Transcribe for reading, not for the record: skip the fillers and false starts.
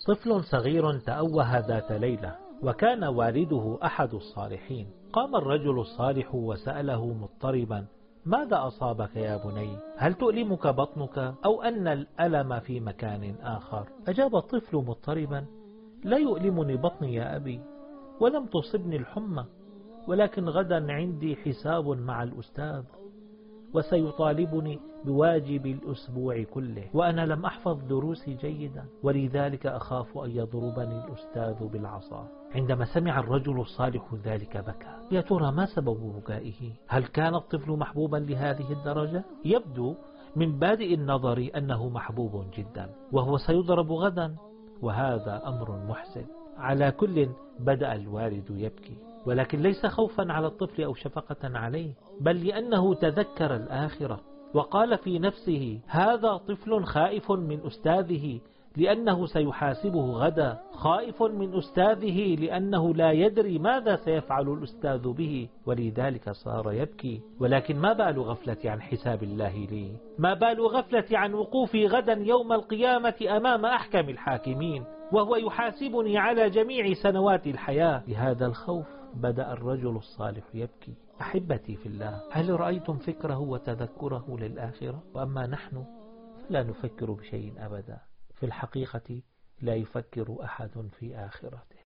طفل صغير تأوه ذات ليلة، وكان والده أحد الصالحين. قام الرجل الصالح وسأله مضطربا: ماذا أصابك يا بني؟ هل تؤلمك بطنك أو أن الألم في مكان آخر؟ أجاب الطفل مضطربا: لا يؤلمني بطني يا أبي، ولم تصبني الحمى، ولكن غدا عندي حساب مع الأستاذ، وسيطالبني بواجب الأسبوع كله، وأنا لم أحفظ دروسي جيدا، ولذلك أخاف أن يضربني الأستاذ بالعصا. عندما سمع الرجل الصالح ذلك بكى. يا ترى ما سبب بكائه؟ هل كان الطفل محبوبا لهذه الدرجة؟ يبدو من بادئ النظر أنه محبوب جدا، وهو سيضرب غدا، وهذا أمر محزن. على كل بدأ الوالد يبكي، ولكن ليس خوفا على الطفل أو شفقة عليه، بل لأنه تذكر الآخرة، وقال في نفسه: هذا طفل خائف من أستاذه لأنه سيحاسبه غدا، خائف من أستاذه لأنه لا يدري ماذا سيفعل الأستاذ به، ولذلك صار يبكي. ولكن ما بال غفلة عن حساب الله لي؟ ما بال غفلة عن وقوفي غدا يوم القيامة أمام أحكم الحاكمين، وهو يحاسبني على جميع سنوات الحياة؟ بهذا الخوف بدأ الرجل الصالح يبكي. أحبتي في الله، هل رأيتم فكره وتذكره للآخرة؟ وأما نحن فلا نفكر بشيء أبدا. في الحقيقة لا يفكر أحد في آخرته.